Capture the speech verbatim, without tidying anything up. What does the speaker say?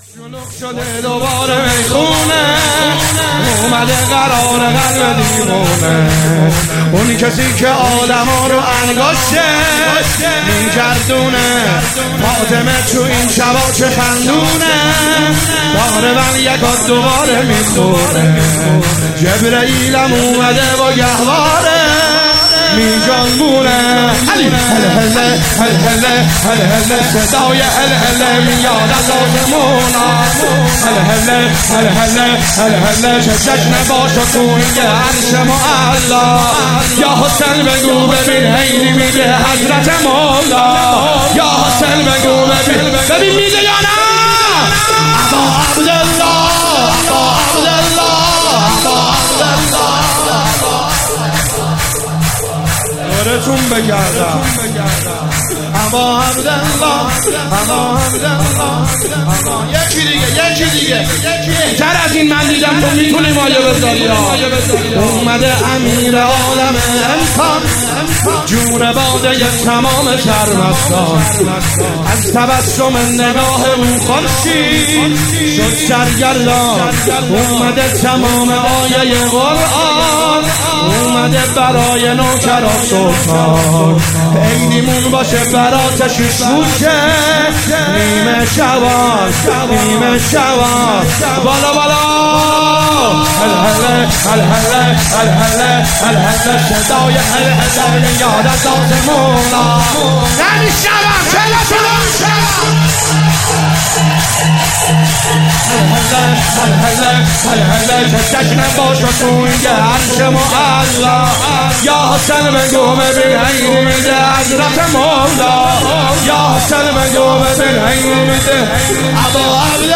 شلوغ شده دوباره میخونه، اومده قرار قلب دیوونه. اون کسی که آدما رو انگاشه میگردونه، فاطمه تو این شبا چه خندونه، داره من یکات دوباره میخونه. جبرئیلم اومده با گهواره میجانبونه. هل هل هل هل هل هل صدای هل هل میاد از آسمونا. هل هل هل هل هل هل جشن باشه تو این عرش معلا. یا حسین بگو ببین حیلی میگه حضرت مولا. یا حسین بگو ببین ببین میگه یا نه ابا عبدالله، ابا عبدالله، ابا عبدالله. دورتون بگردم ابا عبدالله، ابا عبدالله. یکی دیگه یکی دیگه بهتر از این من دیدم تو میتونی مایه بذاری. اومده امیر عالم امکان، جون باده تمام شرمستان. از تبسم نگاه او خورشید شد سرگردان. اومده تمام آیه قرآن، اومده برای نوکر و سلطان. عیدیمون باشه براتش روشه، نیمه شوان نیمه شوان. بالا بالا هل هل هل هل هل هل هل هل صدای هل هل میاد از آسمونا. نمیشنوم چرا چرا هل هل هل هل جشن باشه تو این عرش معلا. یا حسین بگو ببین حیلی میده حضرت مولا. یا حسین بگو ببین حیلی میده ابا عبدالله.